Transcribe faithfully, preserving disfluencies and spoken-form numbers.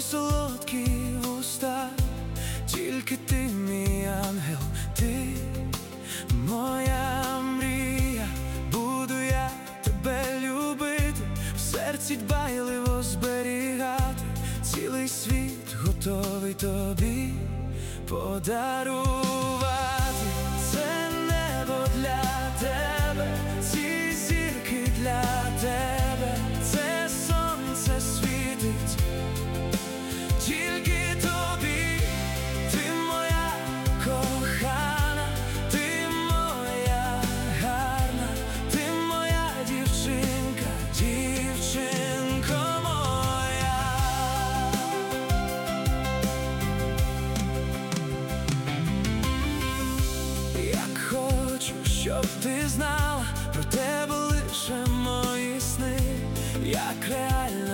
солодкі вуста, тільки ти мій ангел, ти моя мрія. Буду я тебе любити, в серці дбайливо зберігати, цілий світ готовий тобі подарувати. Це небо для тебе, ці зірки для тебе, це сонце світить тільки тобі. Ти моя кохана, ти моя гарна, ти моя дівчинка, дівчинко моя. Як хочу, щоб ти знала, про тебе лише мої сни, як реально